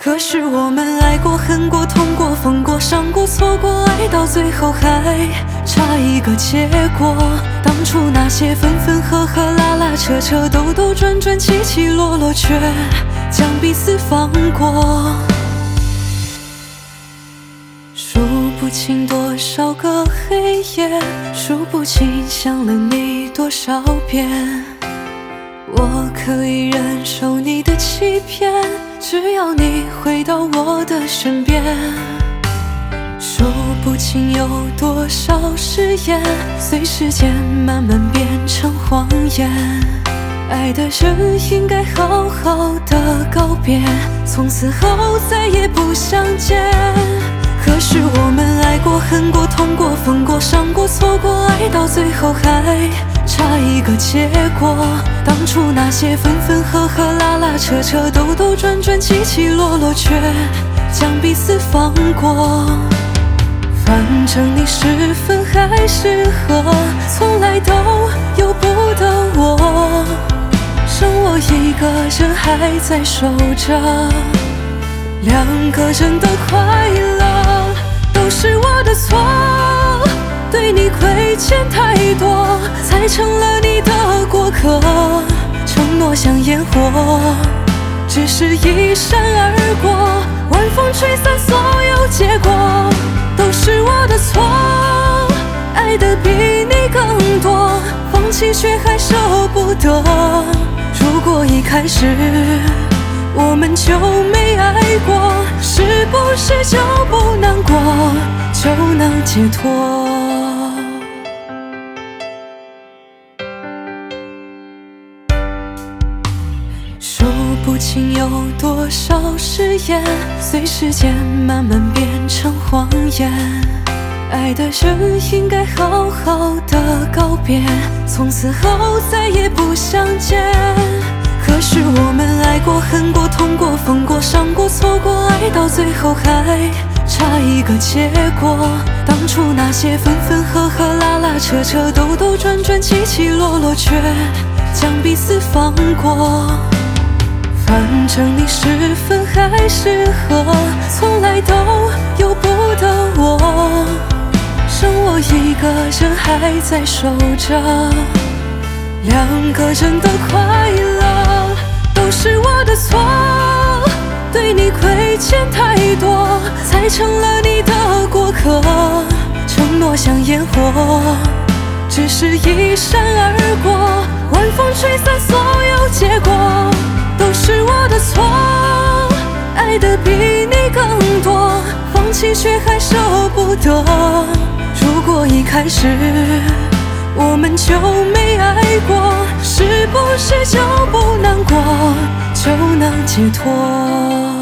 可是我们爱过、恨过、痛过、疯过、伤过、错过，爱到最后还差一个结果。当初那些分分合合、拉拉扯扯、兜兜转转、起起落落，却将彼此放过。数不清多少个黑夜，数不清想了你多少遍。我可以忍受你的欺骗，只要你回到我的身边。数不清有多少誓言，随时间慢慢变成谎言。爱的人应该好好的告别，从此后再也不相见。可是我们爱过、恨过、痛过、疯过、伤过、错过，爱到最后还差一个结果。当初那些分分合合、拉拉扯扯、兜兜转转、起起落落，却将彼此放过。反正你是分还是合，从来都由不得我，剩我一个人还在守着。两个人的快乐都是我的错，对你亏欠太多，才成了你的过客。承诺像烟火，只是一闪而过，晚风吹散所有结果，都是我的错。爱得比你更多，放弃却还舍不得。如果一开始我们就没爱过，是不是就不难过，就能解脱？数不清有多少誓言，随时间慢慢变成谎言。爱的人应该好好的告别，从此后再也不相见。可是我们爱过、恨过、痛过、疯过、伤过、错过，爱到最后还差一个结果。当初那些分分合合、拉拉扯扯、兜兜转转、起起落落，却将彼此放过。反正你是分还是合，从来都由不得我，剩我一个人还在守着。两个人的快乐都是我的错，对你亏欠太多，才成了你的过客。承诺像烟火，只是一闪而过，晚风吹散所有结果，都是我的错。爱得比你更多，放弃却还舍不得。如果一开始我们就没爱过，是不是就不难过，就能解脱？